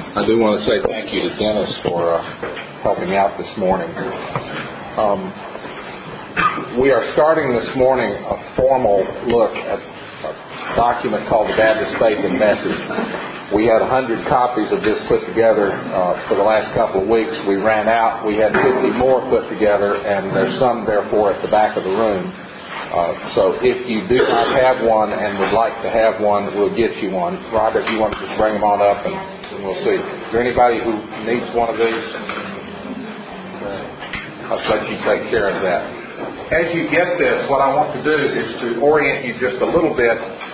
I do want to say thank you to Dennis for helping out this morning. We are starting this morning a formal look at a document called the Baptist Faith and Message. We had 100 copies of this put together for the last couple of weeks. We ran out. We had 50 more put together, and there's some, therefore, at the back of the room. So if you do not have one and would like to have one, we'll get you one. Robert, you want to just bring them on up and we'll see. Is there anybody who needs one of these? I'll let you take care of that. As you get this, what I want to do is to orient you just a little bit.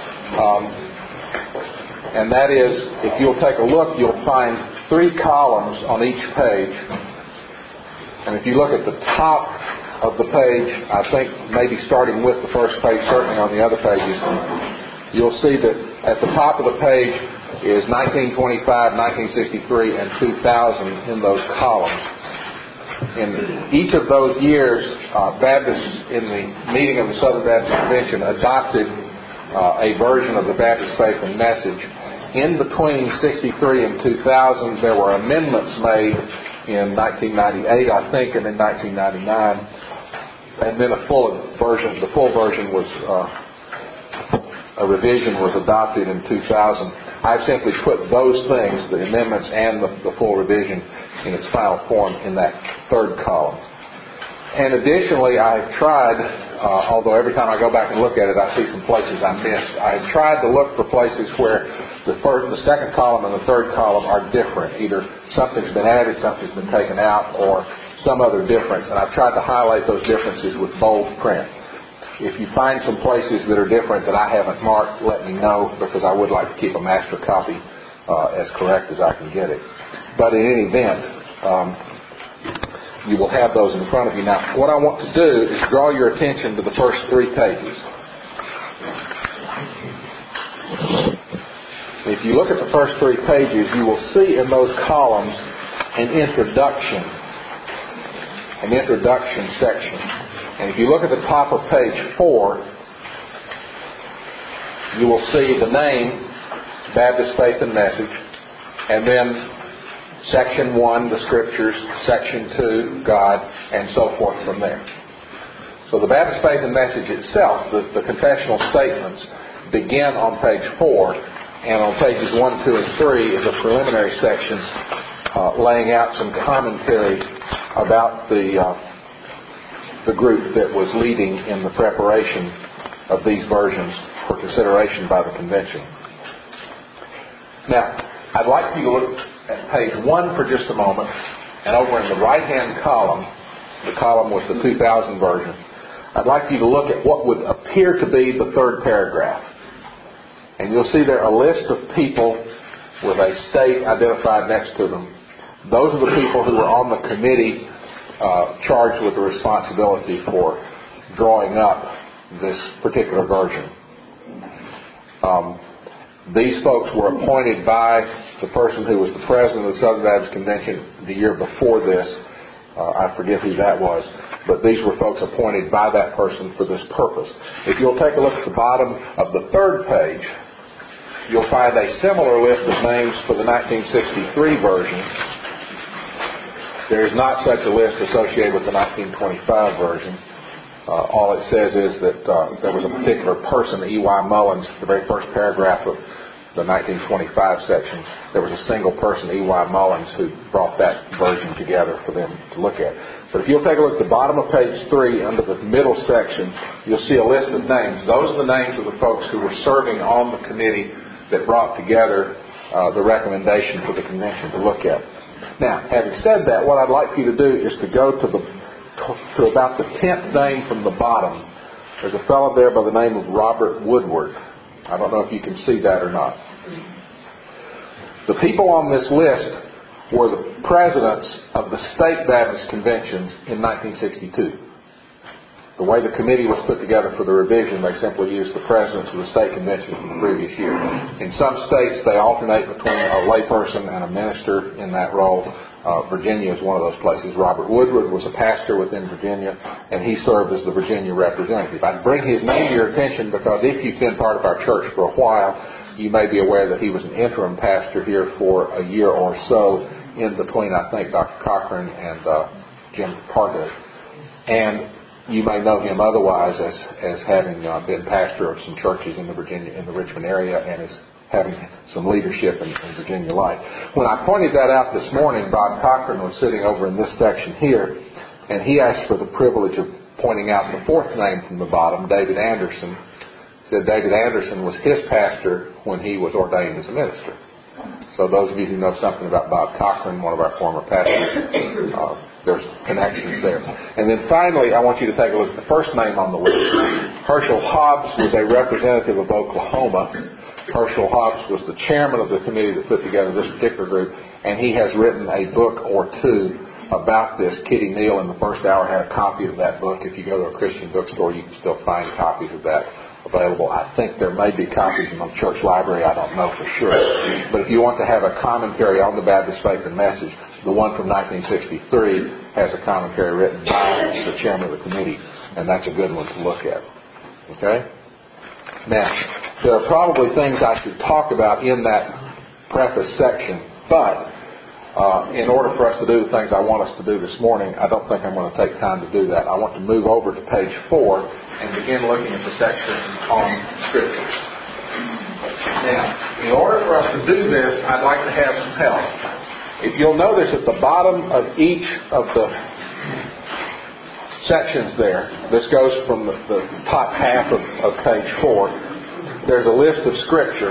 And that is, if you'll take a look, you'll find 3 columns on each page. And if you look at the top of the page, I think maybe starting with the first page, certainly on the other pages, you'll see that at the top of the page is 1925, 1963, and 2000 in those columns. In each of those years, Baptists in the meeting of the Southern Baptist Convention adopted a version of the Baptist Faith and Message. In between 63 and 2000, there were amendments made in 1998, I think, and in 1999. And then the full version was a revision was adopted in 2000. I've simply put those things, the amendments and the full revision, in its final form in that third column. And additionally, I've tried, although every time I go back and look at it, I see some places I missed. I've tried to look for places where the second column and the third column are different. Either something's been added, something's been taken out, or some other difference. And I've tried to highlight those differences with bold print. If you find some places that are different that I haven't marked, let me know, because I would like to keep a master copy as correct as I can get it. But in any event, you will have those in front of you. Now, what I want to do is draw your attention to the first 3 pages. If you look at the first 3 pages, you will see in those columns an introduction section. And if you look at the top of page 4, you will see the name, Baptist Faith and Message, and then Section 1, the Scriptures, Section 2, God, and so forth from there. So the Baptist Faith and Message itself, the confessional statements, begin on page 4, and on pages 1, 2, and 3 is a preliminary section laying out some commentary about the group that was leading in the preparation of these versions for consideration by the convention. Now, I'd like for you to look at page 1 for just a moment, and over in the right-hand column, the column with the 2000 version, I'd like for you to look at what would appear to be the third paragraph. And you'll see there a list of people with a state identified next to them. Those are the people who were on the committee charged with the responsibility for drawing up this particular version. These folks were appointed by the person who was the president of the Southern Baptist Convention the year before this. I forget who that was, but these were folks appointed by that person for this purpose. If you'll take a look at the bottom of the third page, you'll find a similar list of names for the 1963 version. There is not such a list associated with the 1925 version. All it says is that there was a particular person, E.Y. Mullins, the very first paragraph of the 1925 section. There was a single person, E.Y. Mullins, who brought that version together for them to look at. But if you'll take a look at the bottom of page 3, under the middle section, you'll see a list of names. Those are the names of the folks who were serving on the committee that brought together the recommendation for the convention to look at. Now, having said that, what I'd like for you to do is to go to about the 10th name from the bottom. There's a fellow there by the name of Robert Woodward. I don't know if you can see that or not. The people on this list were the presidents of the state Baptist conventions in 1962. The way the committee was put together for the revision, they simply used the presidents of the state convention from the previous year. In some states, they alternate between a layperson and a minister in that role. Virginia is one of those places. Robert Woodward was a pastor within Virginia, and he served as the Virginia representative. I'd bring his name to your attention because if you've been part of our church for a while, You may be aware that he was an interim pastor here for a year or so in between, I think, Dr. Cochran and Jim Pargood. And you may know him otherwise as having been pastor of some churches in the Richmond area, and as having some leadership in Virginia Life. When I pointed that out this morning, Bob Cochran was sitting over in this section here, and he asked for the privilege of pointing out the fourth name from the bottom, David Anderson. He said David Anderson was his pastor when he was ordained as a minister. So those of you who know something about Bob Cochran, one of our former pastors, there's connections there. And then finally, I want you to take a look at the first name on the list. Herschel Hobbs was a representative of Oklahoma. Herschel Hobbs was the chairman of the committee that put together this particular group, and he has written a book or two about this. Kitty Neal in the first hour had a copy of that book. If you go to a Christian bookstore, you can still find copies of that available. I think there may be copies in the church library. I don't know for sure. But if you want to have a commentary on the Baptist Faith and Message, the one from 1963 has a commentary written by the chairman of the committee, and that's a good one to look at. Okay? Now, there are probably things I should talk about in that preface section, but in order for us to do the things I want us to do this morning, I don't think I'm going to take time to do that. I want to move over to page 4 and begin looking at the section on Scripture. Now, in order for us to do this, I'd like to have some help. If you'll notice at the bottom of each of the sections there, this goes from the top half of page 4, there's a list of Scripture.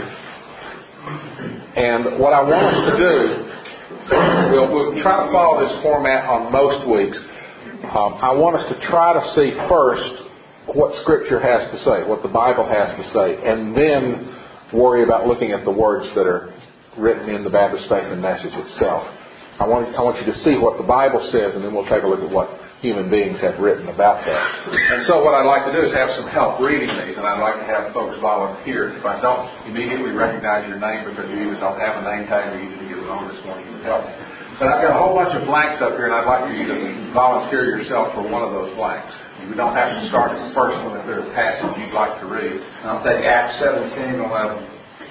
And what I want us to do, we'll try to follow this format on most weeks. I want us to try to see first what Scripture has to say, what the Bible has to say, and then worry about looking at the words that are written in the Baptist Faith and Message itself. I want you to see what the Bible says, and then we'll take a look at what human beings have written about that. And so what I'd like to do is have some help reading these, and I'd like to have folks volunteer. If I don't immediately recognize your name because you either don't have a name tag or you didn't get it on this morning, you can help me. But I've got a whole bunch of blanks up here, and I'd like for you to volunteer yourself for one of those blanks. You don't have to start at the first one if there's a passage you'd like to read. I'll take Acts 17:11.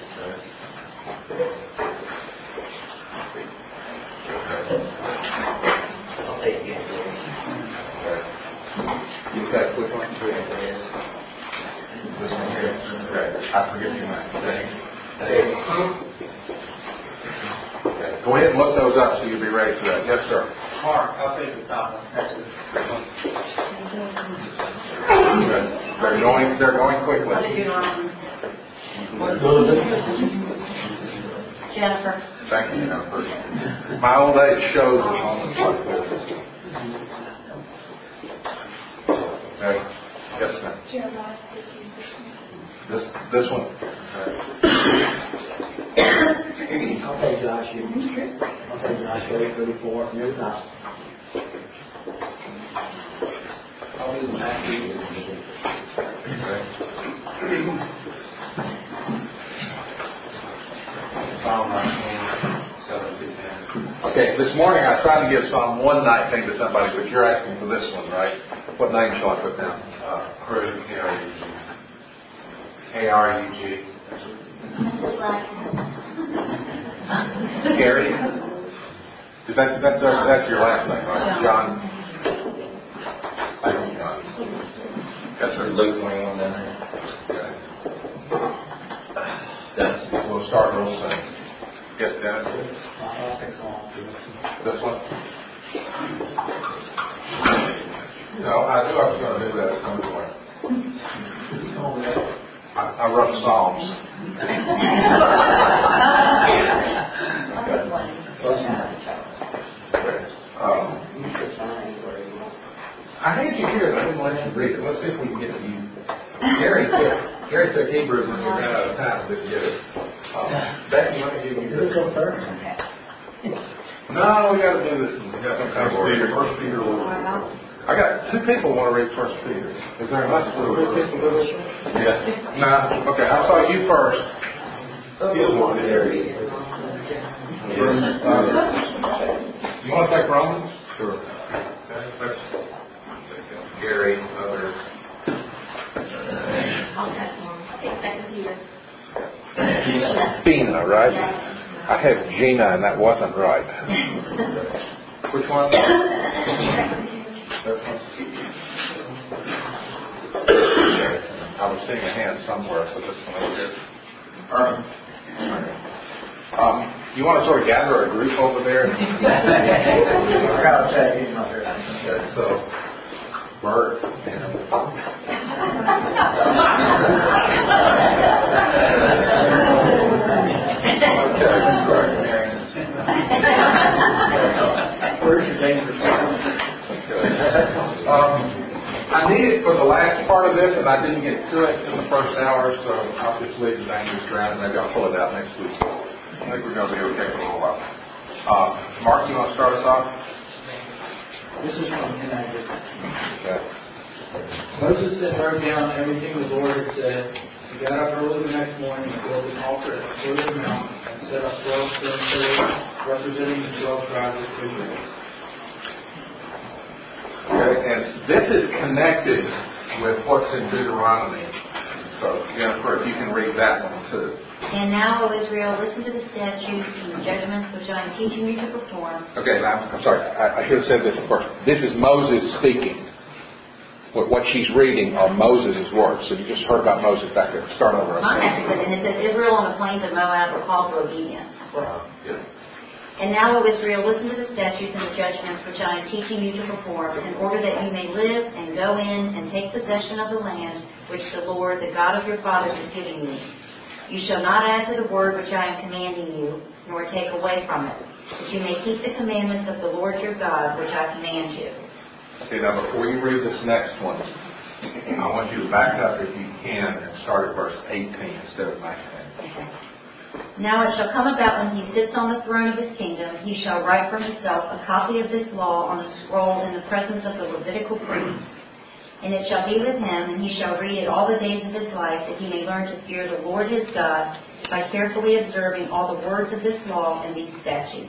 I'll take it. You take which one? This one here. Okay. I forget your name. Okay. Go ahead and look those up so you'll be ready for that. Yes, sir. Mark, I'll take the top one. They're going quickly. Jennifer. Thank you, Jennifer. My old age shows at moments like this. Okay. Yes, ma'am. Jeremiah 15:16. This one. I'll take Joshua. I'll take Joshua 8:34 from every top. I'll do Matthew. Psalm 19:7-10. Okay, this morning I tried to give Psalm 119 to somebody, but you're asking for this one, right? What name shall I put down? Krug, K-R-U-G. Gary? That's your last name, right? John? Thank you, John. Yes, sir. Luke 21 down there. Okay. We'll start real soon. Yes, Dennis? I'll take Psalm 2. This one? No, I knew I was going to do that at some point. I wrote Psalms. I had you here, but I didn't let you read it. Let's see if we can get to you. Gary took Hebrews and we ran out of time to get it. Becky, let me give you yours. Go first. No, we got to do this. We got some kind of order. First Peter. I got 2 people who want to read First Peter. Is there enough for 2 people to do this? Yes. No. Okay, I saw you first. You want to take Romans? Sure. Okay. Gary, others. I'll take Second Peter. Bina, right? I had Gina, and that wasn't right. Which one? I was seeing a hand somewhere, so this one over here. You want to sort of gather a group over there? Okay, so Bert and Where's your dangerous I needed for the last part of this, and I didn't get to it in the first hour, so I'll just leave the dangerous ground, and maybe I'll pull it out next week. I think we're going to be okay for a little while. Mark, you want to start us off? This is from NIV. Okay. Moses then wrote down everything the Lord had said. He got up early the next morning and built an altar at the foot of the mountain and set up 12 stone pillars representing the 12 tribes of Israel. Okay, and this is connected with what's in Deuteronomy. So, Jennifer, if you can read that one too. And now, O Israel, listen to the statutes and the judgments which I am teaching you to perform. Okay, now, I'm sorry. I should have said this first. This is Moses speaking. What she's reading are Moses' words. So you just heard about Moses back there. Start over. Mine actually says, and it says, Israel on the plains of Moab were called to obedience. Yeah. And now, O Israel, listen to the statutes and the judgments which I am teaching you to perform, in order that you may live and go in and take possession of the land which the Lord, the God of your fathers, is giving you. You shall not add to the word which I am commanding you, nor take away from it, that you may keep the commandments of the Lord your God, which I command you. Okay, now before you read this next one, I want you to back up if you can and start at verse 18 instead of 19. Okay. Now it shall come about when he sits on the throne of his kingdom, he shall write for himself a copy of this law on a scroll in the presence of the Levitical priests. And it shall be with him, and he shall read it all the days of his life, that he may learn to fear the Lord his God by carefully observing all the words of this law and these statutes.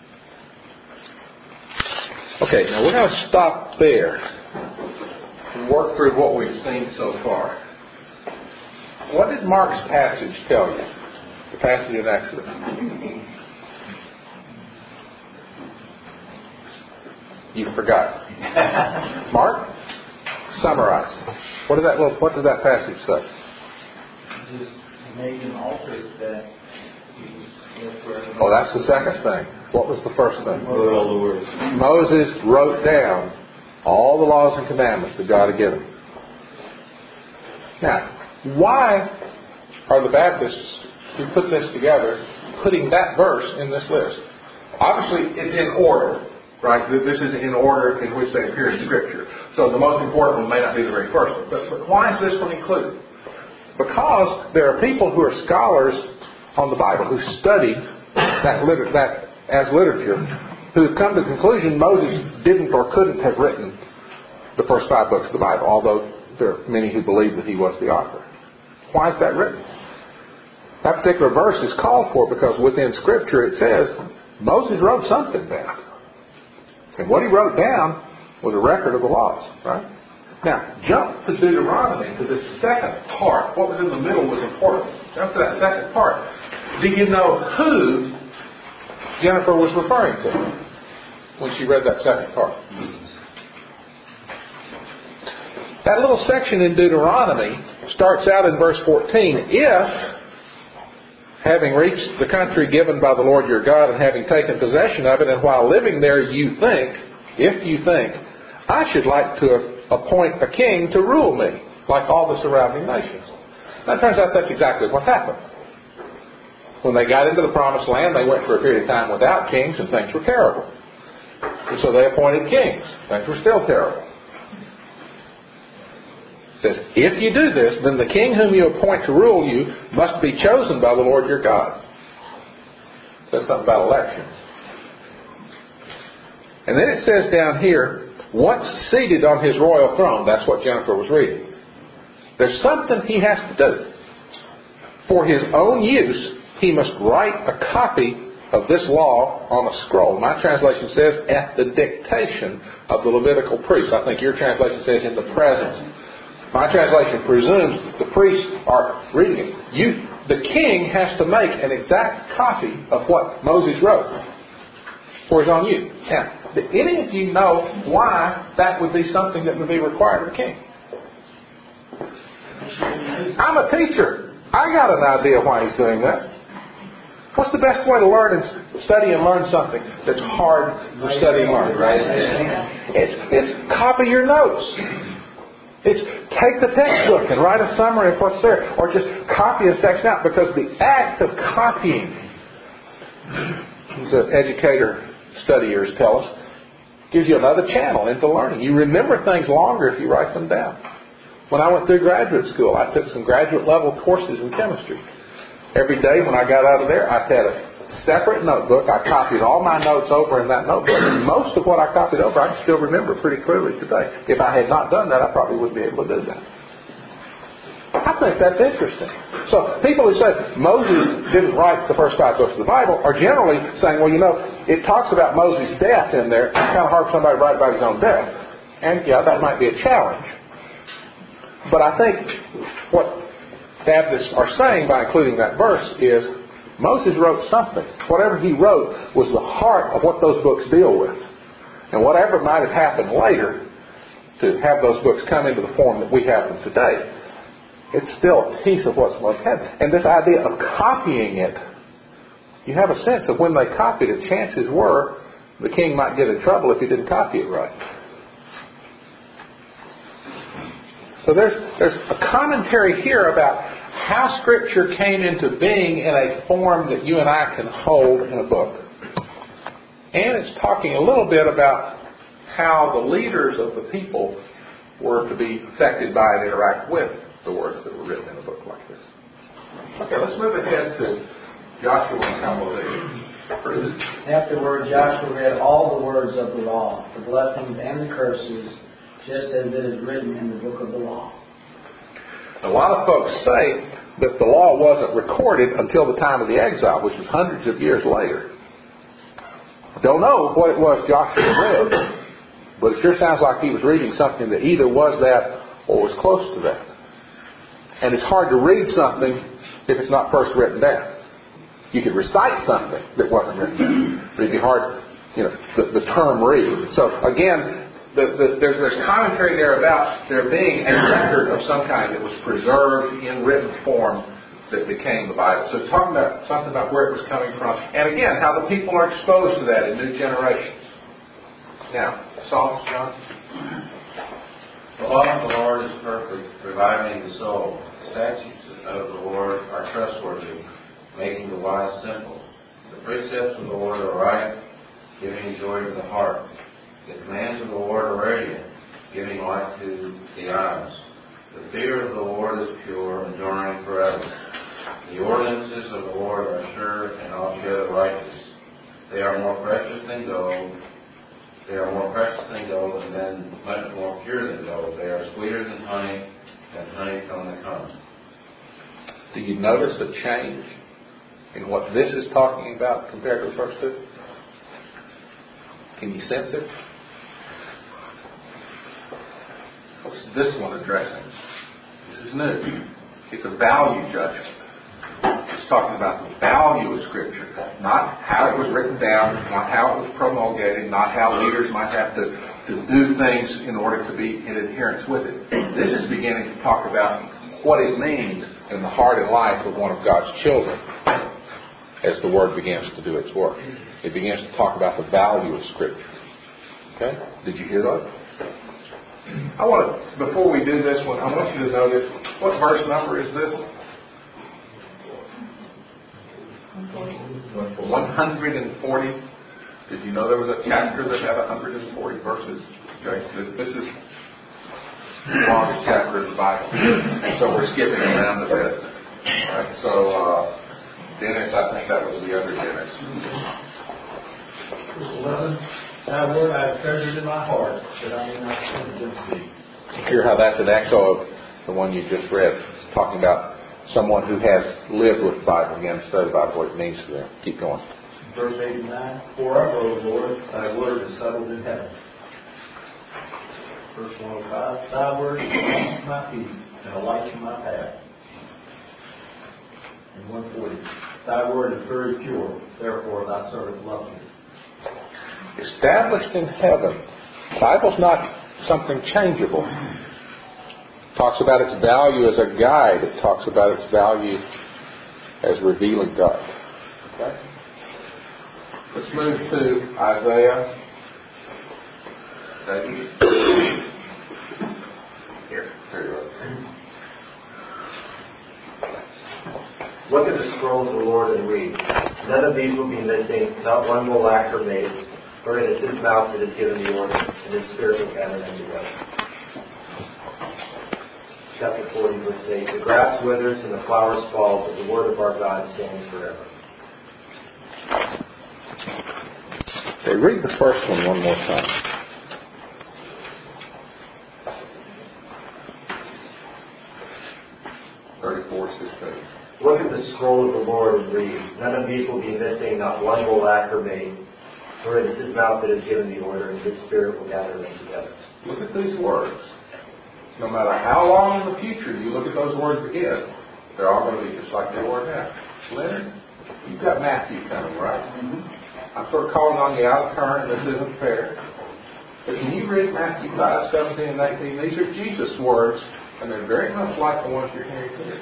Okay, now we're going to stop there and work through what we've seen so far. What did Mark's passage tell you? The passage in Exodus. You forgot. Mark, summarize. What does that passage say? Just made an altar that Oh, that's the second thing. What was the first thing? Moses wrote down all the laws and commandments that God had given. Now, why are the Baptists who put this together putting that verse in this list? Obviously, it's in order, right? This is in order in which they appear in Scripture. So the most important one may not be the very first one. But why is this one included? Because there are people who are scholars on the Bible who study that as literature, who have come to the conclusion Moses didn't or couldn't have written the first 5 books of the Bible, although there are many who believe that he was the author. Why is that written? That particular verse is called for because within Scripture it says Moses wrote something down. And what he wrote down was a record of the laws, right? Now, jump to Deuteronomy, to this second part. What was in the middle was important. Jump to that second part. Do you know who Jennifer was referring to when she read that second part? That little section in Deuteronomy starts out in verse 14. If, having reached the country given by the Lord your God and having taken possession of it, and while living there if you think, I should like to appoint a king to rule me, like all the surrounding nations. Now, it turns out that's exactly what happened. When they got into the promised land, they went for a period of time without kings, and things were terrible. And so they appointed kings. Things were still terrible. It says, if you do this, then the king whom you appoint to rule you must be chosen by the Lord your God. It says something about election. And then it says down here, once seated on his royal throne, that's what Jennifer was reading. There's something he has to do. For his own use, he must write a copy of this law on a scroll. My translation says, at the dictation of the Levitical priests. I think your translation says, in the presence. My translation presumes the priests are reading it. the king has to make an exact copy of what Moses wrote for his own use. Now, do any of you know why that would be something that would be required of the king? I'm a teacher. I got an idea why he's doing that. What's the best way to learn and study and learn something that's hard to study and learn? It's copy your notes. It's take the textbook and write a summary of what's there. Or just copy a section out. Because the act of copying, the educator studiers tell us, gives you another channel into learning. You remember things longer if you write them down. When I went through graduate school, I took some graduate level courses in chemistry. Every day when I got out of there, I had a separate notebook. I copied all my notes over in that notebook. And most of what I copied over, I can still remember pretty clearly today. If I had not done that, I probably wouldn't be able to do that. I think that's interesting. So people who say Moses didn't write the first 5 books of the Bible are generally saying, well, it talks about Moses' death in there. It's kind of hard for somebody to write about his own death. And yeah, that might be a challenge. But I think what Baptists are saying by including that verse is Moses wrote something. Whatever he wrote was the heart of what those books deal with. And whatever might have happened later to have those books come into the form that we have them today, it's still a piece of what's most happened. And this idea of copying it, you have a sense of when they copied it, chances were the king might get in trouble if he didn't copy it right. So there's a commentary here about how Scripture came into being in a form that you and I can hold in a book. And it's talking a little bit about how the leaders of the people were to be affected by and interact with the words that were written in a book like this. Okay, let's move ahead to Joshua and how we'll do. Afterward, Joshua read all the words of the law, the blessings and the curses, just as it is written in the book of the law. A lot of folks say that the law wasn't recorded until the time of the exile, which was hundreds of years later. Don't know what it was Joshua read, but it sure sounds like he was reading something that either was that or was close to that. And it's hard to read something if it's not first written down. You could recite something that wasn't written down, but it'd be hard, the term read. So again, there's commentary there about there being a record of some kind that was preserved in written form that became the Bible. So it's talking about something about where it was coming from. And again, how the people are exposed to that in new generations. Now, Psalms, John? The law of the Lord is perfect, reviving the soul. The statutes of the Lord are trustworthy, making the wise simple. The precepts of the Lord are right, giving joy to the heart. The commands of the Lord are radiant, giving light to the eyes. The fear of the Lord is pure, enduring forever. The ordinances of the Lord are sure and altogether righteous. They are more precious than gold. And then much more pure than gold. They are sweeter than honey from the comb. Do you notice a change in what this is talking about compared to the first two? Can you sense it? What's this one addressing? This is new. It's a value judgment. It's talking about the value of Scripture, not how it was written down, not how it was promulgated, not how leaders might have to do things in order to be in adherence with it. This is beginning to talk about what it means in the heart and life of one of God's children as the Word begins to do its work. It begins to talk about the value of Scripture. Okay? Did you hear that? Before we do this one, I want you to notice, what verse number is this? 140. Did you know there was a chapter that had 140 verses? Okay, this is the longest chapter of the Bible, and so we're skipping around a bit. All right, so Dennis, I think that was the other Dennis. Verse 11. Thy word I have treasured in my heart, that I may not sin against thee. Hear how that's an echo of the one you just read, talking about someone who has lived with the Bible, again, studied about what it means to them. Keep going. Verse 8 and 9. Forever, O Lord, thy word is settled in heaven. Verse 105. Thy word is a lamp to my feet and a light to my path. And 140. Thy word is very pure, therefore thy servant loves thee. Established in heaven. The Bible's not something changeable. It talks about its value as a guide. It talks about its value as revealing God. Okay? Let's move to Isaiah. Here you are. Look at the scroll of the Lord and read. None of these will be missing, not one will lack or made, for it is his mouth that has given the order, and his spirit will gather them together. Chapter 40, verse 8. The grass withers and the flowers fall, but the word of our God stands forever. Okay, read the first one more time. Look at the scroll of the Lord and read. None of these will be missing, not one will lack or made, for it is his mouth that has given the order, and his spirit will gather them together. Look at these words. No matter how long in the future you look at those words again, they're all going to be just like they were now. Leonard, you've got Matthew coming, right? Mm-hmm. I'm sort of calling on you out of turn, and this isn't fair. But can you read Matthew 5, 17, and 18? These are Jesus' words, and they're very much like the ones you're hearing here.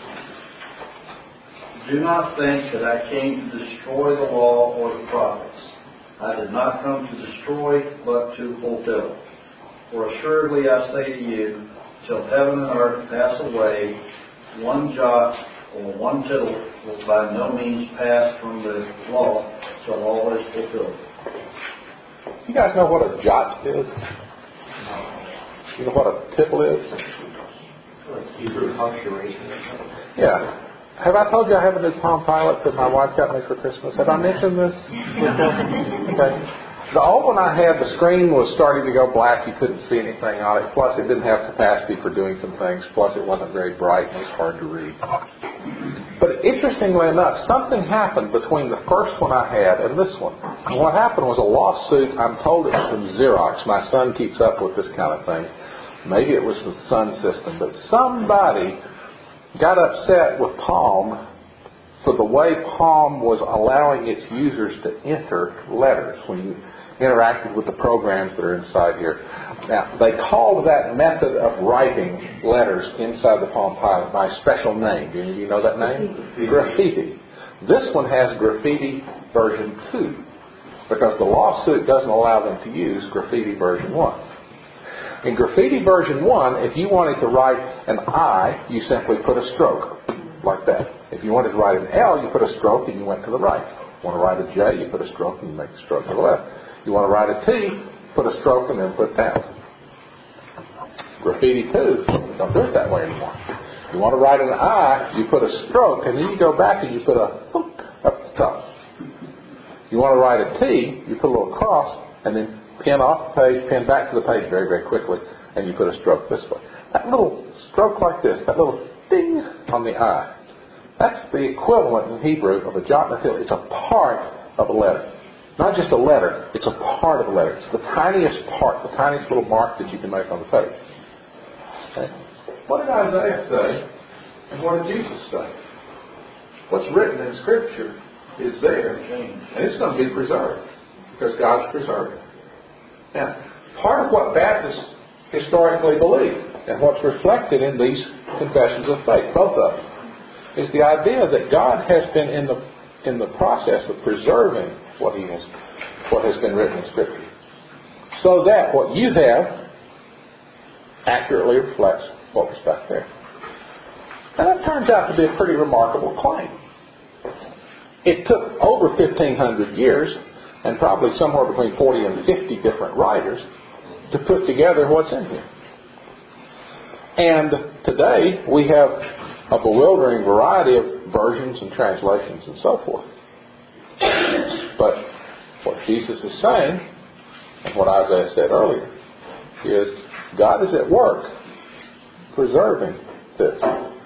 Do not think that I came to destroy the law or the prophets. I did not come to destroy, but to fulfill. For assuredly I say to you, till heaven and earth pass away, one jot or one tittle will by no means pass from the law till all is fulfilled. You guys know what a jot is? You know what a tittle is? Like Hebrew punctuation or something. Yeah. Have I told you I have a new Palm Pilot that my wife got me for Christmas? Have I mentioned this before? Okay. The old one I had, the screen was starting to go black. You couldn't see anything on it. Plus, it didn't have capacity for doing some things. Plus, it wasn't very bright and it was hard to read. But interestingly enough, something happened between the first one I had and this one. And what happened was a lawsuit. I'm told it was from Xerox. My son keeps up with this kind of thing. Maybe it was the Sun System. But somebody got upset with Palm for the way Palm was allowing its users to enter letters when you interacted with the programs that are inside here. Now, they called that method of writing letters inside the Palm Pilot by a special name. Do you know that name? Graffiti. This one has Graffiti version 2 because the lawsuit doesn't allow them to use Graffiti version 1. In Graffiti version 1, if you wanted to write an I, you simply put a stroke, like that. If you wanted to write an L, you put a stroke and you went to the right. If you want to write a J, you put a stroke and you make the stroke to the left. You want to write a T, put a stroke and then put down. Graffiti 2, don't do it that way anymore. You want to write an I, you put a stroke and then you go back and you put a hook up the top. You want to write a T, you put a little cross and then pin off the page, pin back to the page very, very quickly, and you put a stroke this way. That little stroke like this, that little ding on the I, that's the equivalent in Hebrew of a jot and a tittle. It's a part of a letter. Not just a letter, it's a part of a letter. It's the tiniest part, the tiniest little mark that you can make on the page. Okay? What did Isaiah say, and what did Jesus say? What's written in Scripture is there, and it's going to be preserved, because God's preserved it. Now, part of what Baptists historically believe, and what's reflected in these confessions of faith, both of them, is the idea that God has been in the process of preserving what has been written in Scripture, so that what you have accurately reflects what was back there. Now, that turns out to be a pretty remarkable claim. It took over 1,500 years and probably somewhere between 40 and 50 different writers to put together what's in here. And today we have a bewildering variety of versions and translations and so forth. But what Jesus is saying, and what Isaiah said earlier, is God is at work preserving this.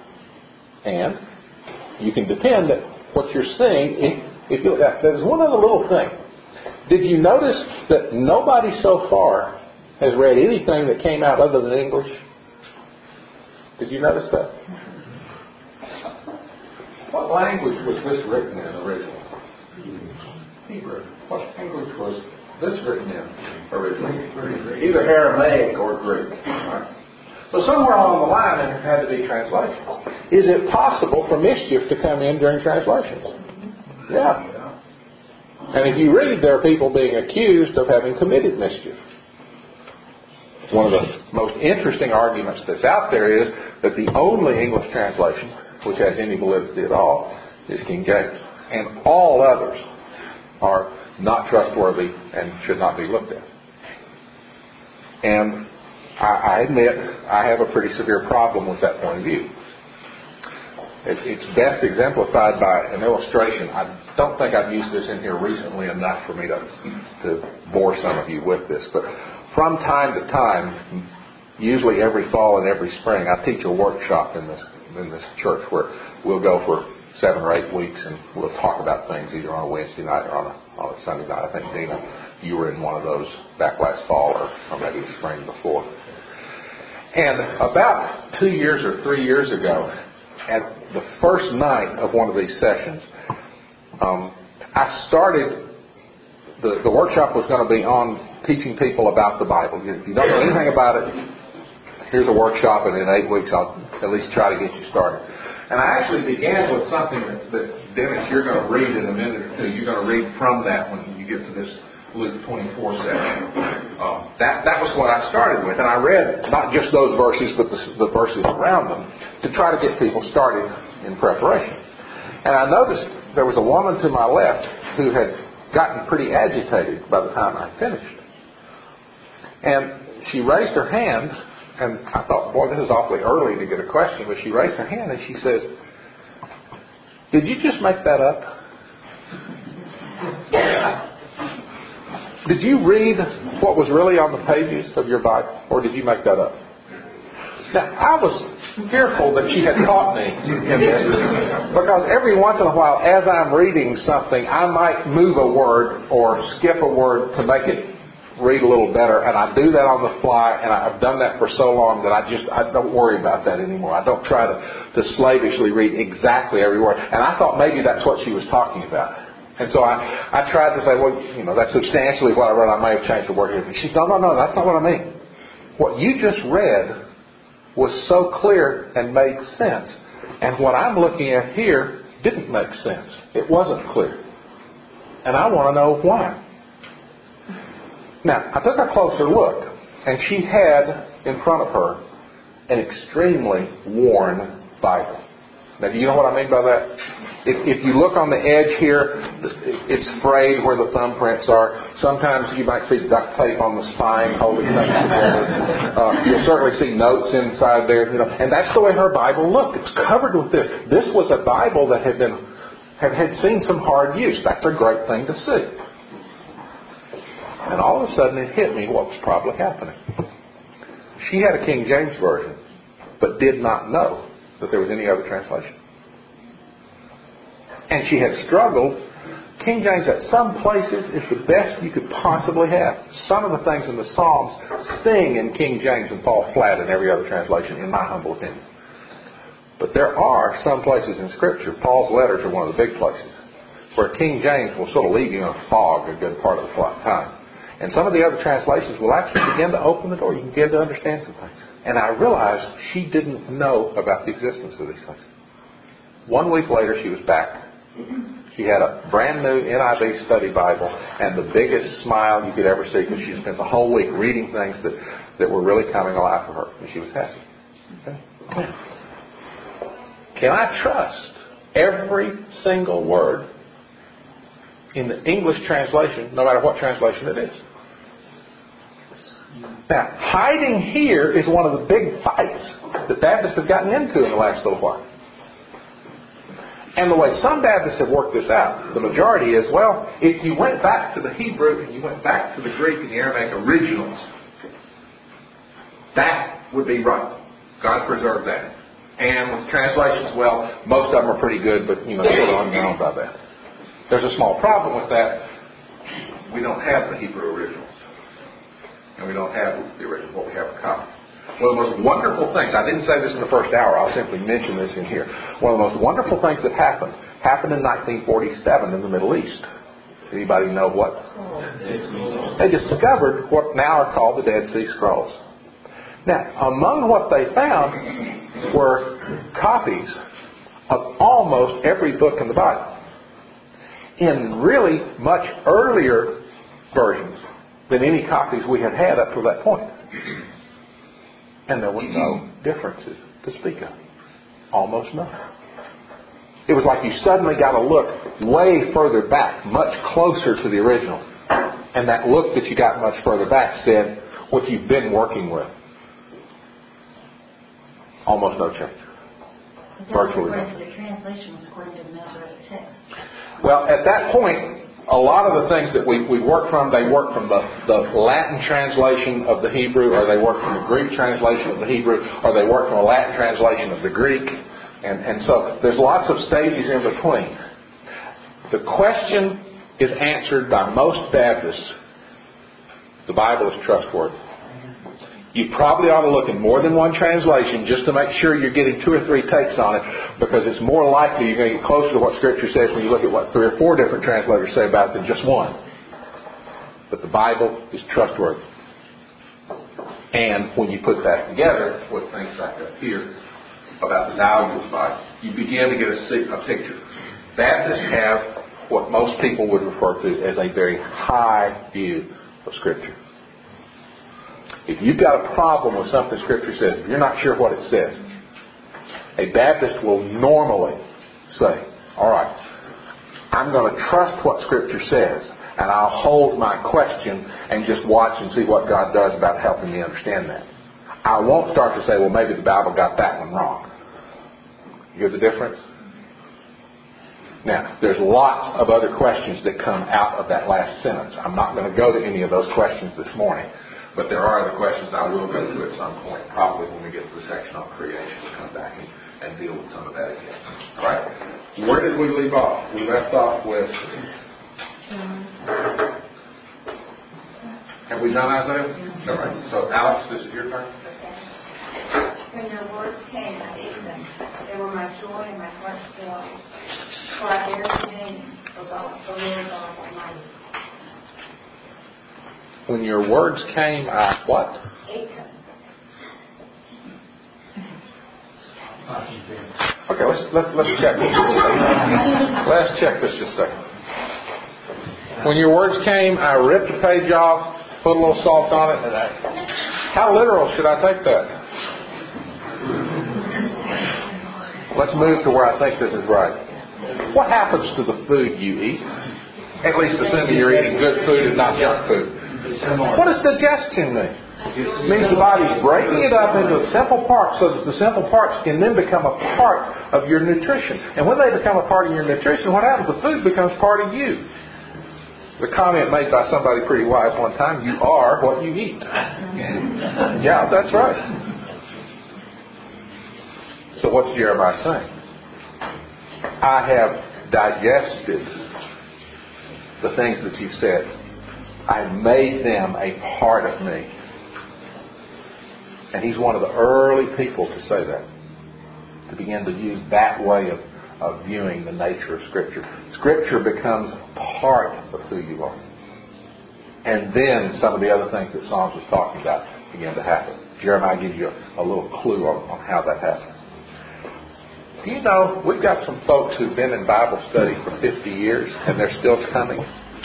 And you can depend that what you're seeing, there's one other little thing. Did you notice that nobody so far has read anything that came out other than English? Did you notice that? What language was this written in originally? Hebrew. What language was this written in originally? Either Aramaic or Greek. Right? So somewhere along the line there had to be translation. Is it possible for mischief to come in during translation? Yeah. And if you read, there are people being accused of having committed mischief. One of the most interesting arguments that's out there is that the only English translation which has any validity at all is King James. And all others are not trustworthy and should not be looked at. And I admit I have a pretty severe problem with that point of view. It's best exemplified by an illustration. I don't think I've used this in here recently enough for me to bore some of you with this. But from time to time, usually every fall and every spring, I teach a workshop in this church where we'll go for 7 or 8 weeks and we'll talk about things either on a Wednesday night or on a Sunday night. I think, Dina, you were in one of those back last fall or maybe the spring before. And about 2 years or 3 years ago, at the first night of one of these sessions, I started, the workshop was going to be on teaching people about the Bible. If you don't know anything about it, here's a workshop, and in 8 weeks I'll at least try to get you started. And I actually began with something that Dennis, you're going to read in a minute or two. You're going to read from that when you get to this Luke 24 section. That was what I started with. And I read not just those verses, but the verses around them to try to get people started in preparation. And I noticed there was a woman to my left who had gotten pretty agitated by the time I finished. And she raised her hand, and I thought, boy, this is awfully early to get a question, but she raised her hand and she says, "Did you just make that up? Did you read what was really on the pages of your Bible, or did you make that up?" Now, I was fearful that she had caught me in this, because every once in a while, as I'm reading something, I might move a word or skip a word to make it read a little better, and I do that on the fly, and I've done that for so long that I don't worry about that anymore. I don't try to slavishly read exactly every word. And I thought maybe that's what she was talking about. And so I tried to say, well, that's substantially what I read. I may have changed the word here. She said, no, that's not what I mean. What you just read was so clear and made sense. And what I'm looking at here didn't make sense. It wasn't clear. And I want to know why. Now, I took a closer look, and she had in front of her an extremely worn Bible. Now, do you know what I mean by that? If you look on the edge here, it's frayed where the thumbprints are. Sometimes you might see duct tape on the spine holding things together. You'll certainly see notes inside there. And that's the way her Bible looked. It's covered with this. This was a Bible that had seen some hard use. That's a great thing to see. And all of a sudden it hit me what was probably happening. She had a King James Version, but did not know that there was any other translation. And she had struggled. King James at some places is the best you could possibly have. Some of the things in the Psalms sing in King James and fall flat in every other translation, in my humble opinion. But there are some places in Scripture, Paul's letters are one of the big places, where King James will sort of leave you in a fog a good part of the time. And some of the other translations will actually begin to open the door. You can begin to understand some things. And I realized she didn't know about the existence of these things. 1 week later, she was back. She had a brand new NIV study Bible and the biggest smile you could ever see, because she spent the whole week reading things that were really coming alive for her. And she was happy. Okay? Can I trust every single word in the English translation, no matter what translation it is? Now, hiding here is one of the big fights that Baptists have gotten into in the last little while. And the way some Baptists have worked this out, the majority is, well, if you went back to the Hebrew and you went back to the Greek and the Aramaic originals, that would be right. God preserved that. And with translations, well, most of them are pretty good, but, sort of unknown by that. There's a small problem with that. We don't have the Hebrew originals. And we don't have the original, what we have in common. One of the most wonderful things, I didn't say this in the first hour, I'll simply mention this in here. One of the most wonderful things that happened in 1947 in the Middle East. Anybody know what? They discovered what now are called the Dead Sea Scrolls. Now, among what they found were copies of almost every book in the Bible in really much earlier versions than any copies we had had up to that point. And there were no differences to speak of. Almost none. It was like you suddenly got to look way further back, much closer to the original. And that look that you got much further back said what you've been working with. Almost no change. Virtually no. The translation was according to the Masoretic text. Well, at that point, a lot of the things that we work from, they work from the Latin translation of the Hebrew, or they work from the Greek translation of the Hebrew, or they work from a Latin translation of the Greek. And so there's lots of stages in between. The question is answered by most Baptists. The Bible is trustworthy. You probably ought to look in more than one translation just to make sure you're getting 2 or 3 takes on it, because it's more likely you're going to get closer to what Scripture says when you look at what 3 or 4 different translators say about it than just one. But the Bible is trustworthy. And when you put that together with things like up here about the value of the Bible, you begin to get a picture. Baptists have what most people would refer to as a very high view of Scripture. If you've got a problem with something Scripture says, if you're not sure what it says, a Baptist will normally say, all right, I'm going to trust what Scripture says, and I'll hold my question and just watch and see what God does about helping me understand that. I won't start to say, well, maybe the Bible got that one wrong. You hear the difference? Now, there's lots of other questions that come out of that last sentence. I'm not going to go to any of those questions this morning. But there are other questions I will go to at some point, probably when we get to the section on creation, we'll come back and deal with some of that again. All right? Where did we leave off? We left off with... Have we done Isaiah? All right. So, Alex, this is your turn. When your words came, I ate them. They were my joy and my heart's delight. For I bear your name, O God, the Lord God Almighty. When your words came, I what? Ate them. Okay, let's check this just a second. Let's check this just a second. When your words came, I ripped the page off, put a little salt on it, and how literal should I take that? Let's move to where I think this is right. What happens to the food you eat? At least assuming you're eating good food and not junk food. What does digestion mean? It means the body's breaking it up into simple parts so that the simple parts can then become a part of your nutrition. And when they become a part of your nutrition, what happens? The food becomes part of you. The comment made by somebody pretty wise one time, you are what you eat. Yeah, that's right. So what's Jeremiah saying? I have digested the things that you've said. I made them a part of me. And he's one of the early people to say that. To begin to use that way of viewing the nature of Scripture. Scripture becomes part of who you are. And then some of the other things that Psalms was talking about begin to happen. Jeremiah gives you a little clue on how that happens. Do you know, we've got some folks who've been in Bible study for 50 years and they're still coming.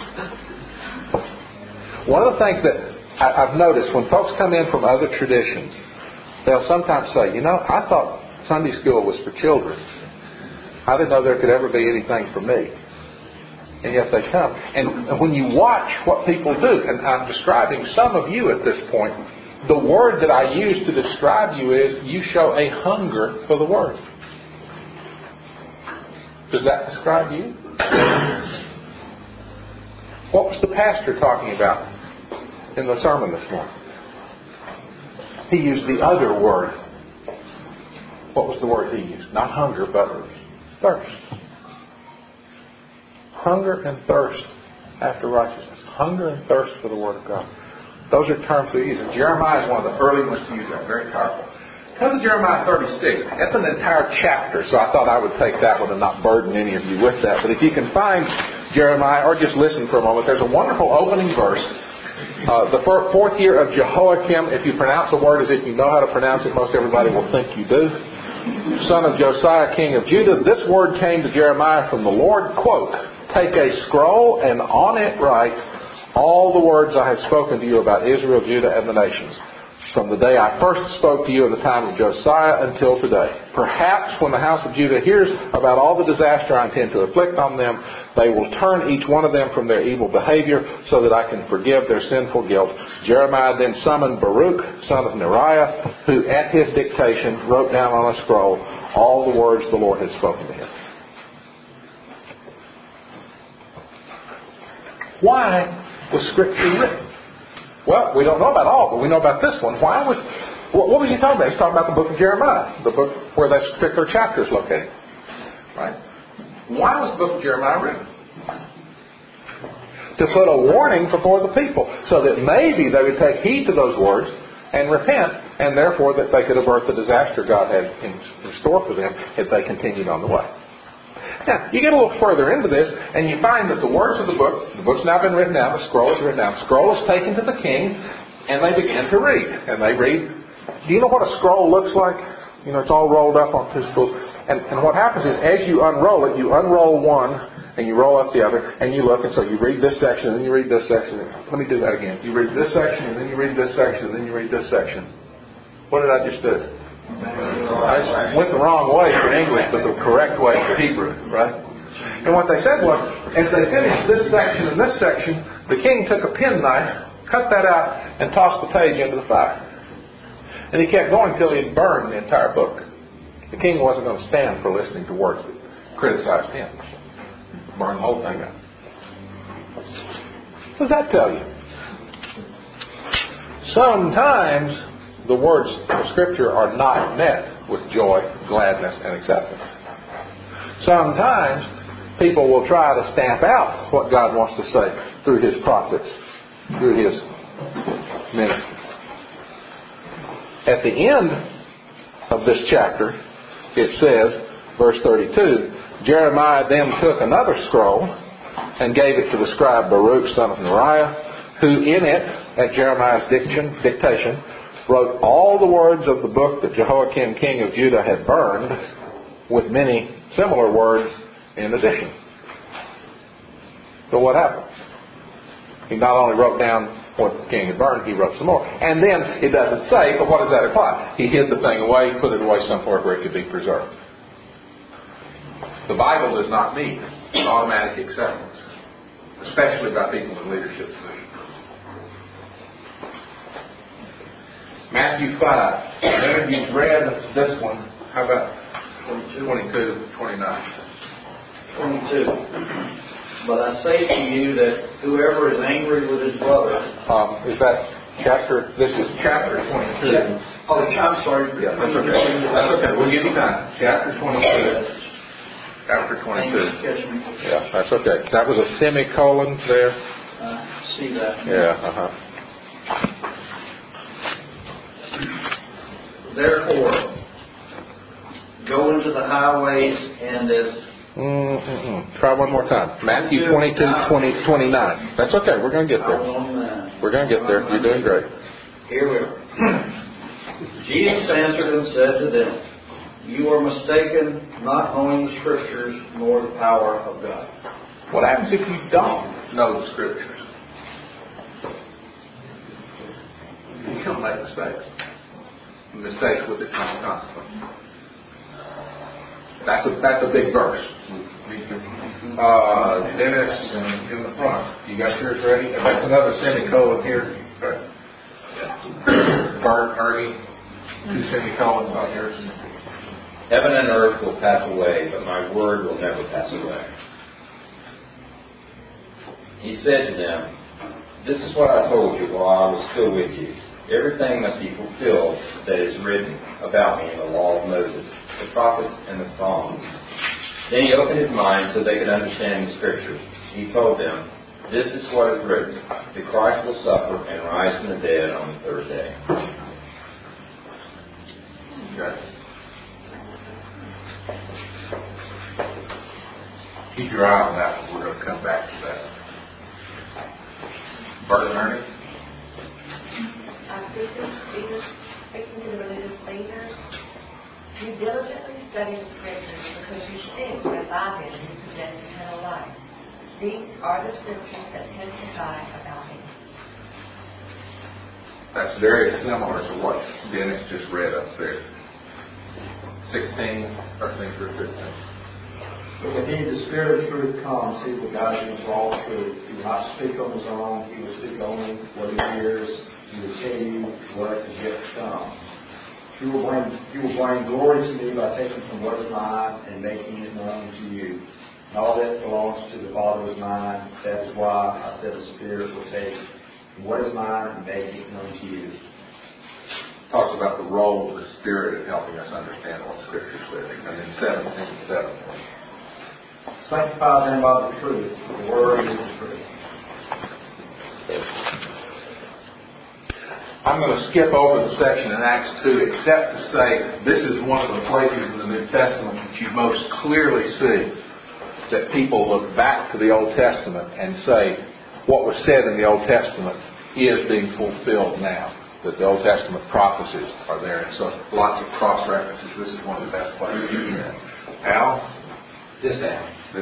One of the things that I've noticed when folks come in from other traditions, they'll sometimes say, you know, I thought Sunday school was for children. I didn't know there could ever be anything for me. And yet they come. And when you watch what people do, and I'm describing some of you at this point, the word that I use to describe you is you show a hunger for the Word. Does that describe you? What was the pastor talking about in the sermon this morning? He used the other word. What was the word he used? Not hunger, but thirst. Hunger and thirst after righteousness. Hunger and thirst for the Word of God. Those are terms we use. And Jeremiah is one of the early ones to use that. Very powerful. Come to Jeremiah 36. That's an entire chapter, so I thought I would take that one and not burden any of you with that. But if you can find Jeremiah, or just listen for a moment, there's a wonderful opening verse. The fourth year of Jehoiakim, if you pronounce a word as if you know how to pronounce it, most everybody will think you do. Son of Josiah, king of Judah, this word came to Jeremiah from the Lord, quote, take a scroll and on it write all the words I have spoken to you about Israel, Judah, and the nations, from the day I first spoke to you in the time of Josiah until today. Perhaps when the house of Judah hears about all the disaster I intend to afflict on them, they will turn each one of them from their evil behavior so that I can forgive their sinful guilt. Jeremiah then summoned Baruch, son of Neriah, who at his dictation wrote down on a scroll all the words the Lord had spoken to him. Why was Scripture written? Well, we don't know about all, but we know about this one. What was he talking about? He's talking about the book of Jeremiah, the book where that particular chapter is located. Right? Why was the book of Jeremiah written? To put a warning before the people, so that maybe they would take heed to those words and repent, and therefore that they could avert the disaster God had in store for them if they continued on the way. Now, you get a little further into this, and you find that the words of the book's now been written down, the scroll is written down. The scroll is taken to the king, and they begin to read. And they read. Do you know what a scroll looks like? You know, it's all rolled up on two spools. And what happens is, as you unroll it, you unroll one, and you roll up the other, and you look, and so you read this section, and then you read this section. Let me do that again. You read this section, and then you read this section, and then you read this section. What did I just do? I went the wrong way for English, but the correct way for Hebrew, right? And what they said was, as they finished this section and this section, the king took a penknife, cut that out, and tossed the page into the fire. And he kept going until he had burned the entire book. The king wasn't going to stand for listening to words that criticized him. Burn the whole thing up. What does that tell you? Sometimes the words of Scripture are not met with joy, gladness, and acceptance. Sometimes people will try to stamp out what God wants to say through His prophets, through His ministers. At the end of this chapter, it says, verse 32, Jeremiah then took another scroll and gave it to the scribe Baruch, son of Neriah, who in it, at Jeremiah's dictation, wrote all the words of the book that Jehoiakim, king of Judah, had burned, with many similar words in addition. So what happened? He not only wrote down what the king had burned, he wrote some more. And then, it doesn't say, but what does that imply? He hid the thing away, put it away somewhere where it could be preserved. The Bible does not need an automatic acceptance, especially by people in leadership positions. Matthew 5. None of you've read this one. How about 22, 29? 22. But I say to you that whoever is angry with his brother... is that chapter? This is chapter 22. Yeah. Oh, I'm sorry. Yeah, that's okay. That's okay. We'll give you time. Chapter 22. Chapter 22. Yeah, that's okay. That was a semicolon there. See that. Yeah, Therefore, go into the highways and as... Try one more time. Matthew 22, 29. That's okay. We're going to get there. We're going to get there. You're doing great. Here we are. Jesus answered and said to them, you are mistaken, not knowing the Scriptures nor the power of God. What happens if you don't know the Scriptures? You don't make mistakes. Mistakes with its own consequences. That's a big verse. Dennis in the front. You got yours ready? And that's another semicolon here. Bert, Ernie, 2 semicolons on yours. Heaven and earth will pass away, but my word will never pass away. He said to them, this is what I told you while I was still with you. Everything must be fulfilled that is written about me in the law of Moses, the prophets, and the Psalms. Then he opened his mind so they could understand the Scriptures. He told them, This is what is written, that Christ will suffer and rise from the dead on the third day. Okay. Keep your eye on that one. We're going to come back to that. Bert and Ernie? Jesus, speaking to the religious leaders, you diligently study the Scriptures because you think that by them you possess eternal life. These are the Scriptures that testify about me. That's very similar to what Dennis just read up there. 16, 13 through 15. But when He, the Spirit of truth, comes, He will guide you into all truth. He will not speak on His own. He will speak only what He hears. He will tell you what is yet to come. He will bring glory to me by taking from what is mine and making it known to you. And all that belongs to the Father is mine. That is why I said the Spirit will take from what is mine and make it known to you. Talks about the role of the Spirit in helping us understand what Scripture says. And then 17:7. Sanctify them by the truth. The Word is the truth. I'm going to skip over the section in Acts 2 except to say this is one of the places in the New Testament that you most clearly see that people look back to the Old Testament and say what was said in the Old Testament is being fulfilled now. That the Old Testament prophecies are there. And so lots of cross-references. This is one of the best places to do that. Al? This Al.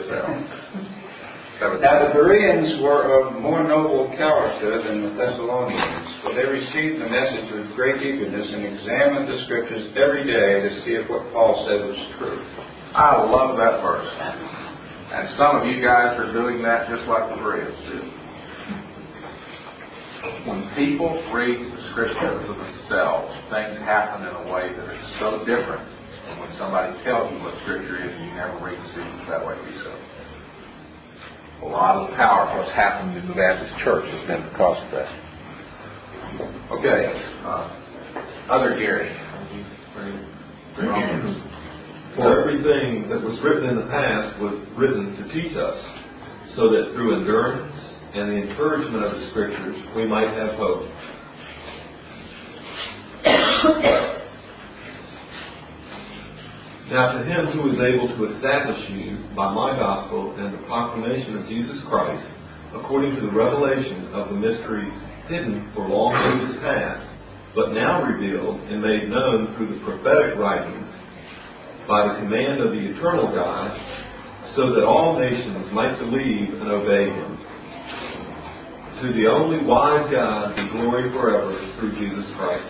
Now the Bereans were of more noble character than the Thessalonians, for they received the message with great eagerness and examined the Scriptures every day to see if what Paul said was true. I love that verse. And some of you guys are doing that just like the Bereans did. When people read the Scripture for themselves, things happen in a way that is so different than when somebody tells you what Scripture is and you never read the secrets that way yourself. A lot of the power of what's happened in the Baptist Church has been because of that. Okay. Other Gary. For everything that was written in the past was written to teach us, so that through endurance and the encouragement of the Scriptures we might have hope. Now to Him who is able to establish you by my gospel and the proclamation of Jesus Christ, according to the revelation of the mystery hidden for long ages past, but now revealed and made known through the prophetic writings, by the command of the eternal God, so that all nations might believe and obey Him. To the only wise God be glory forever through Jesus Christ.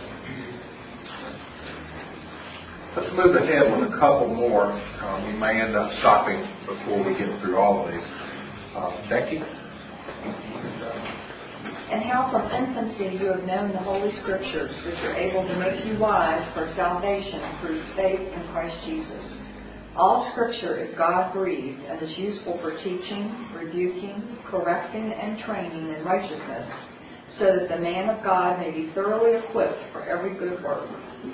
Let's move ahead with a couple more. We may end up stopping before we get through all of these. Becky? And how from infancy you have known the Holy Scriptures, which are able to make you wise for salvation through faith in Christ Jesus. All Scripture is God-breathed and is useful for teaching, rebuking, correcting, and training in righteousness, so that the man of God may be thoroughly equipped for every good work.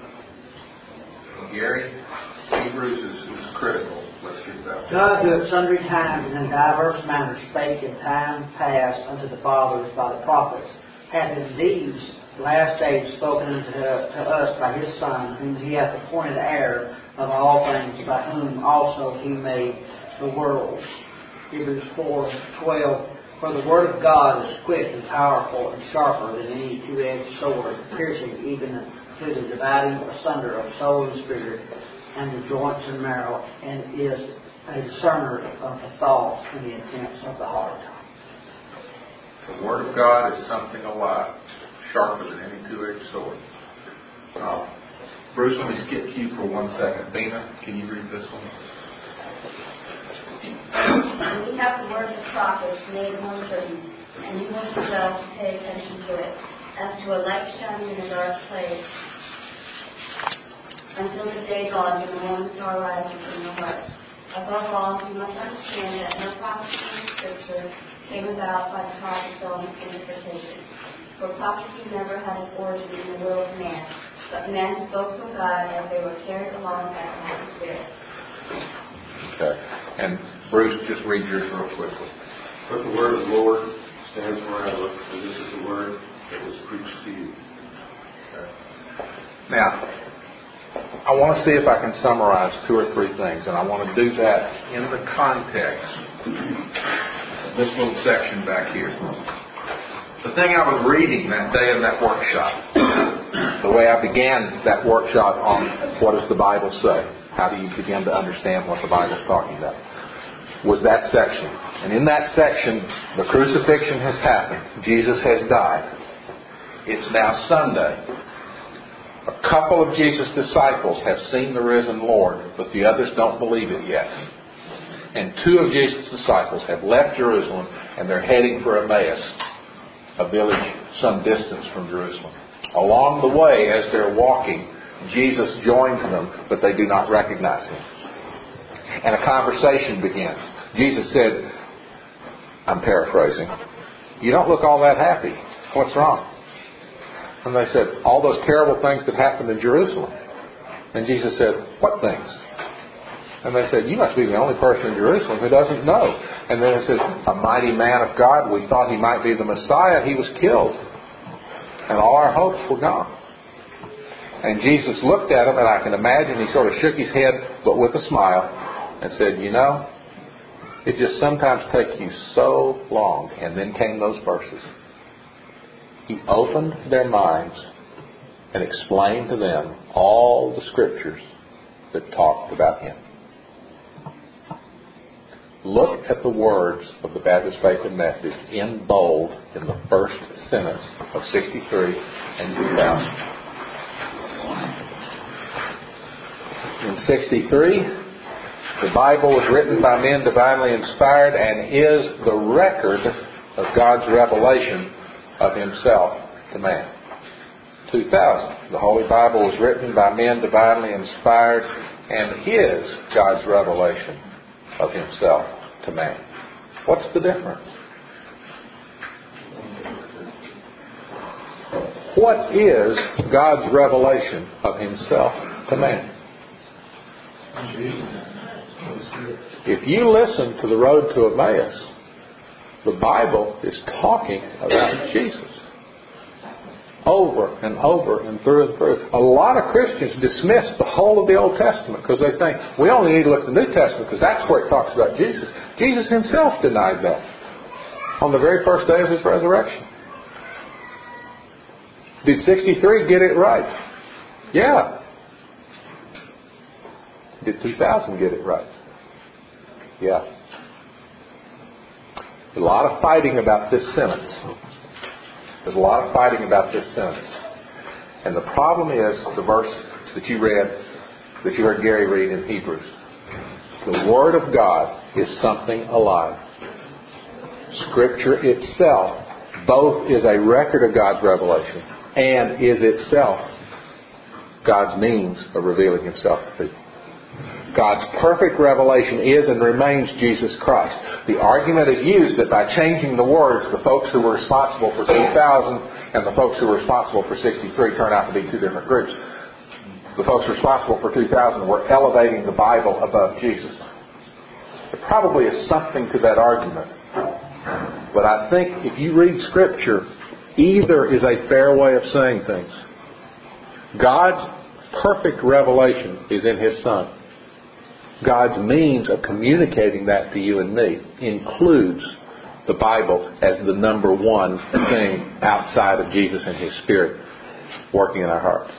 Gary, Hebrews is critical. Let's get that. God, who at sundry times and in diverse manners spake in time past unto the fathers by the prophets, hath in these last days spoken unto us by His Son, whom He hath appointed heir of all things, by whom also He made the world. Hebrews 4:12. For the word of God is quick and powerful and sharper than any two-edged sword, piercing even to the dividing asunder of soul and spirit, and the joints and marrow, and is a discerner of the thoughts and the intents of the heart. The Word of God is something alive, sharper than any two-edged sword. Bruce, let me skip you for 1 second. Bina, can you read this one? We have the words of prophets made more certain, and you must yourself pay attention to it, as to a light shining in a dark place, until the day dawns and the morning star rises in your heart. Above all, you must understand that no prophecy in Scripture came about by the prophet's own interpretation. For prophecy never had its origin in the will of man, but men spoke from God as they were carried along by the Holy Spirit. Okay. And Bruce, just read yours real quickly. But the word of the Lord stands forever, and this is the word that was preached to you. Now, I want to see if I can summarize 2 or 3 things, and I want to do that in the context of this little section back here. The thing I was reading that day in that workshop, the way I began that workshop on what does the Bible say, how do you begin to understand what the Bible's talking about, was that section. And in that section, the crucifixion has happened. Jesus has died. It's now Sunday. A couple of Jesus' disciples have seen the risen Lord, but the others don't believe it yet. And 2 of Jesus' disciples have left Jerusalem and they're heading for Emmaus, a village some distance from Jerusalem. Along the way, as they're walking, Jesus joins them, but they do not recognize Him. And a conversation begins. Jesus said, I'm paraphrasing, "You don't look all that happy. What's wrong?" And they said, "All those terrible things that happened in Jerusalem." And Jesus said, "What things?" And they said, "You must be the only person in Jerusalem who doesn't know." And then it said, "A mighty man of God, we thought He might be the Messiah. He was killed. And all our hopes were gone." And Jesus looked at him, and I can imagine He sort of shook His head, but with a smile, and said, "You know, it just sometimes takes you so long." And then came those verses. He opened their minds and explained to them all the scriptures that talked about Him. Look at the words of the Baptist Faith and Message in bold in the first sentence of 63 and 2000. In 63, the Bible was written by men divinely inspired and is the record of God's revelation of Himself to man. 2000. The Holy Bible was written by men divinely inspired and is God's revelation of Himself to man. What's the difference? What is God's revelation of Himself to man? If you listen to the road to Emmaus, the Bible is talking about Jesus. Over and over and through and through. A lot of Christians dismiss the whole of the Old Testament because they think we only need to look at the New Testament because that's where it talks about Jesus. Jesus Himself denied that on the very first day of His resurrection. Did 63 get it right? Yeah. Did 2000 get it right? Yeah. There's a lot of fighting about this sentence. There's a lot of fighting about this sentence. And the problem is the verse that you read, that you heard Gary read in Hebrews. The Word of God is something alive. Scripture itself both is a record of God's revelation and is itself God's means of revealing Himself to people. God's perfect revelation is and remains Jesus Christ. The argument is used that by changing the words, the folks who were responsible for 2000 and the folks who were responsible for 63 turn out to be 2 different groups. The folks responsible for 2000 were elevating the Bible above Jesus. There probably is something to that argument. But I think if you read Scripture, either is a fair way of saying things. God's perfect revelation is in His Son. God's means of communicating that to you and me includes the Bible as the number one thing outside of Jesus and His Spirit working in our hearts.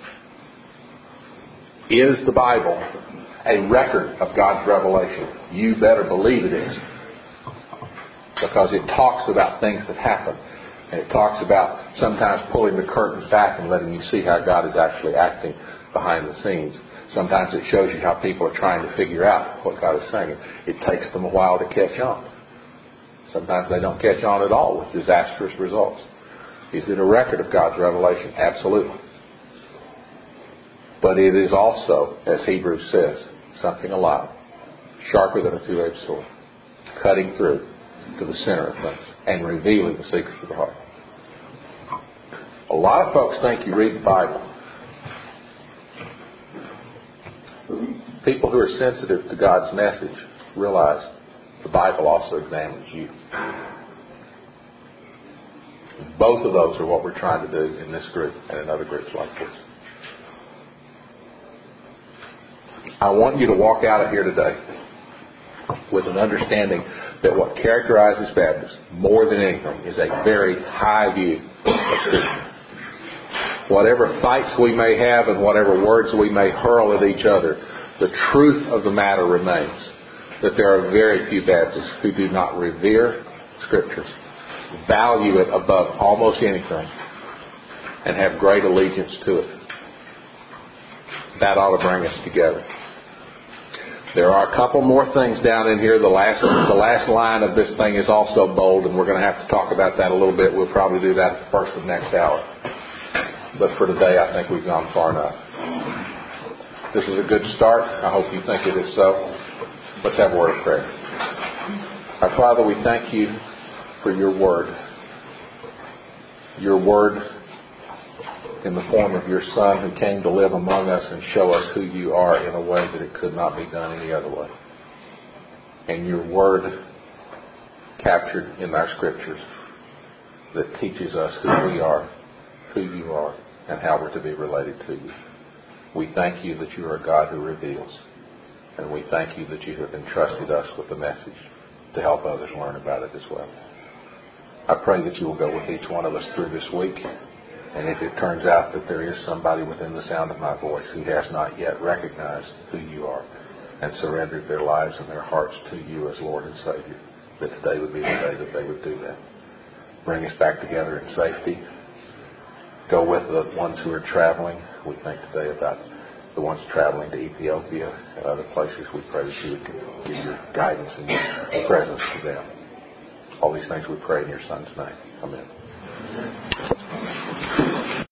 Is the Bible a record of God's revelation? You better believe it is. Because it talks about things that happen. And it talks about sometimes pulling the curtains back and letting you see how God is actually acting behind the scenes. Sometimes it shows you how people are trying to figure out what God is saying. It takes them a while to catch on. Sometimes they don't catch on at all with disastrous results. Is it a record of God's revelation? Absolutely. But it is also, as Hebrews says, something alive, sharper than a two-edged sword, cutting through to the center of things and revealing the secrets of the heart. A lot of folks think you read the Bible. People who are sensitive to God's message realize the Bible also examines you. Both of those are what we're trying to do in this group and in other groups like this. I want you to walk out of here today with an understanding that what characterizes Baptists more than anything is a very high view of Scripture. Whatever fights we may have and whatever words we may hurl at each other, the truth of the matter remains that there are very few Baptists who do not revere Scripture, value it above almost anything, and have great allegiance to it. That ought to bring us together. There are a couple more things down in here. The last line of this thing is also bold, and we're going to have to talk about that a little bit. We'll probably do that at the first of next hour. But for today, I think we've gone far enough. This is a good start. I hope you think it is so. Let's have a word of prayer. Our Father, we thank you for your word. Your word in the form of your Son who came to live among us and show us who you are in a way that it could not be done any other way. And your word captured in our Scriptures that teaches us who we are, who you are, and how we're to be related to you. We thank you that you are a God who reveals. And we thank you that you have entrusted us with the message to help others learn about it as well. I pray that you will go with each one of us through this week. And if it turns out that there is somebody within the sound of my voice who has not yet recognized who you are and surrendered their lives and their hearts to you as Lord and Savior, that today would be the day that they would do that. Bring us back together in safety. Go with the ones who are traveling. We think today about the ones traveling to Ethiopia and other places. We pray that you would give your guidance and your presence to them. All these things we pray in your Son's name. Amen.